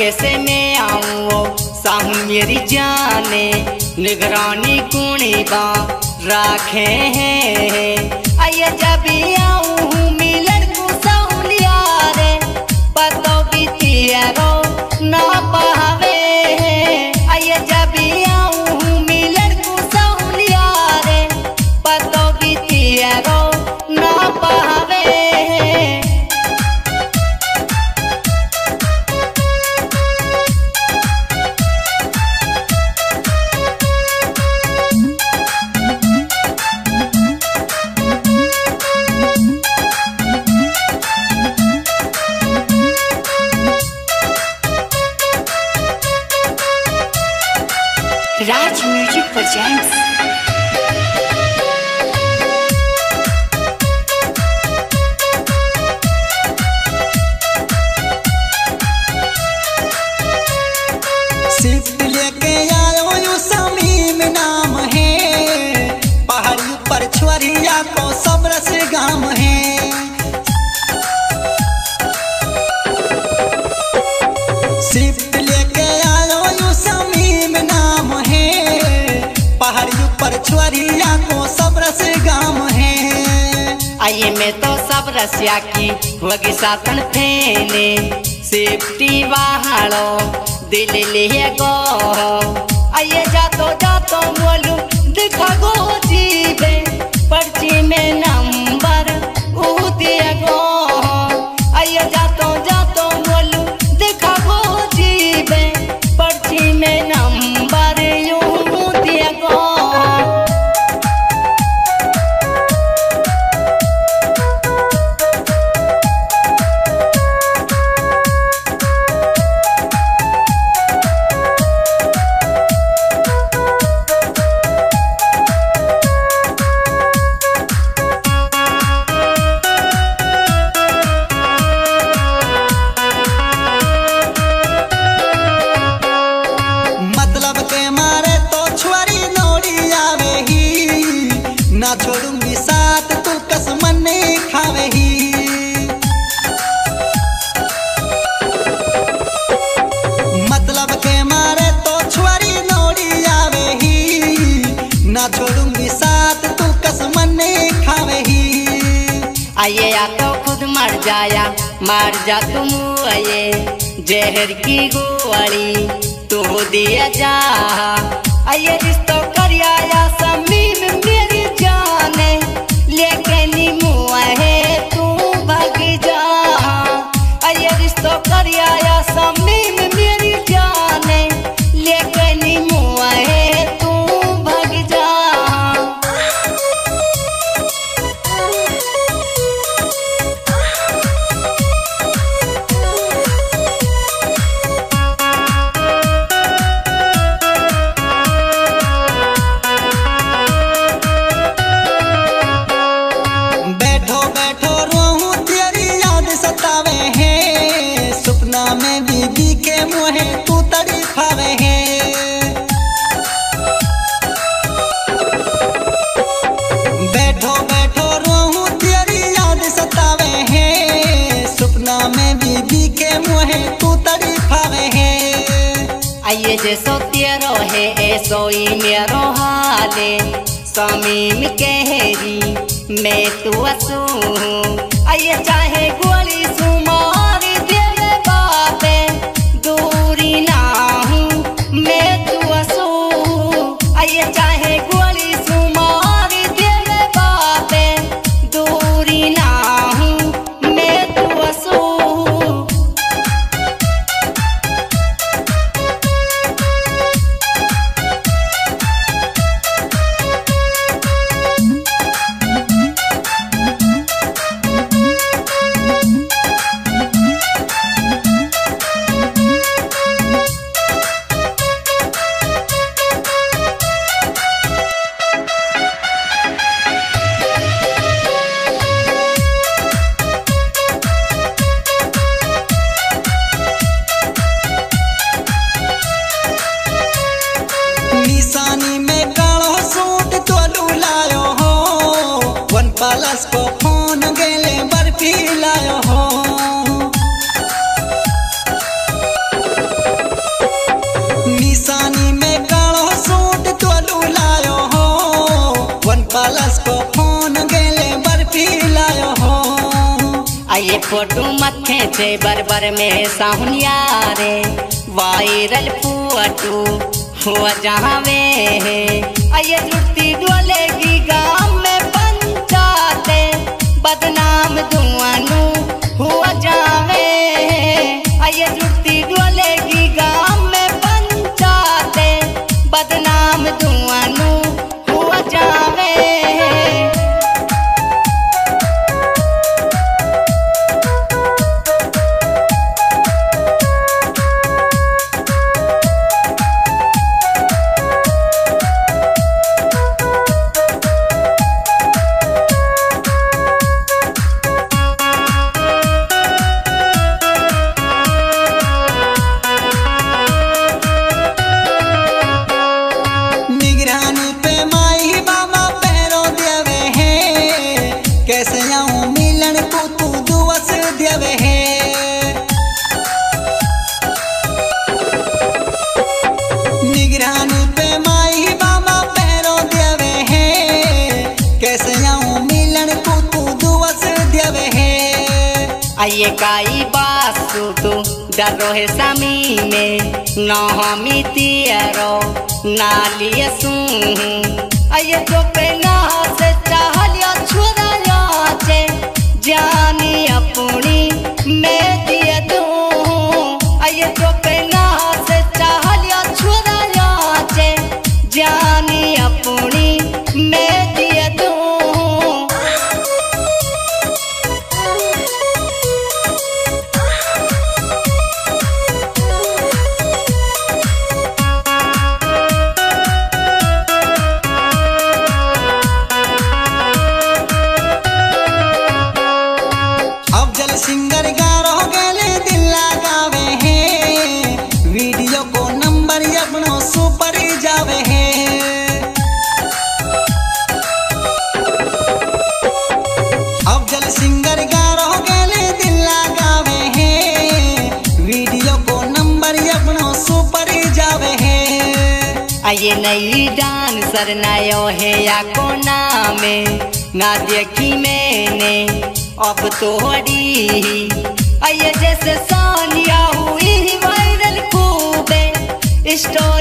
कैसे मैं आऊँ साहू मेरी जाने निगरानी कुणी बा राखे हैं। आइए जब आऊँ मिलन को साहुलिया रे पतो बीतिया रो ना पावे। आइए जब आऊँ मिलन को साहुलिया रे पतो बीतिया रो ना पावे। राज म्यूजिक प्रेजेंट्स। शिफ्ट लेके आयो यू समीम नाम है, पहाड़ी पर छुरिया को सब्र से गाम है। शिफ्ट लेके आयो यू समीम नाम है, पहाड़ी पर छुरिया को सब्र से गाम है। आइए मैं तो सब रसिया की होगी सातन फेने सेफ्टी वाहड़ो दिल लिए गो। आइए जातो बोलू दिखा गो जीवे पर्ची में नंबर दिया गो। आइए जातो बोलू दिखा गो जीवे पर्ची में नंबर दिया गो। ना छोड़ूंगी साथ तू कसम नहीं खावे ही। मतलब के मारे तो छुरी नोड़ी आवे ही, ना छोड़ूंगी साथ तू कसम नहीं खावे ही। आइए या तो खुद मर जाया मार जा तुम आइए जहर की गोली तो दिया जा। आइए रिश्तों करिया या समीम मेरी जाने लेके नीमुआ है तू भाग जा। आइए रिश्तों करिया या समीम मेरी जाने लेके नीमुआ है तू भाग जा। में बीबी के मुहे तू तड़फावे है। बैठो बैठो रोहू तेरी याद सतावे है, सपना में बीबी के मुहे तू तड़फावे है। आइए जैसो तेरो है ऐसो ही मेरो हाले समीम कहरी मैं तू असू। आइए चाहे गोली सुमार दूरी ना हूँ मैं तू असू। आइए चाहे गोली सुमार दिल बापे दूरी ना हूँ मैं तू असू। प्लस को फोन गेले बर्फी लायो हो। फोटो मथे छे बरबर में साहुनिया रे वायरल फोटो हुआ जहाँ वे आये जुटती डोलेगी गाँव में पंचायते बदनाम दुआनु हुआ जावे आये जुटती डोलेगी गाँव में पंचायते बदनाम दुआनु हुआ जावे। कैसे आऊं मिलन को तू दुआस देवे है निगरानी पे माई बाबा पैरों देवे है कैसे आऊं मिलन को तू दुआस देवे है। आइए काई बासु तू डरो है सामी में न हमी तियरो नालिए सू आइए तो पे ना से चाहलिया छुरा जानी अपनी मैं दिया दूँ आइए तो पेना से चाहलिया छुरा जाचे जानी अपनी मैं दिया दूँ। सिंगर गारो गले दिल लगावे हैं वीडियो को नंबर अपनों सुपर जावे हैं। अफजल सिंगर गारो गले दिल लगावे हैं वीडियो को नंबर अपनों सुपर जावे हैं। आइए नई डांसर नयो है या कोना में ना देखी मैंने अब तो हड़ी आइए जैसे सानिया हुई वायरल खूबे स्टोरी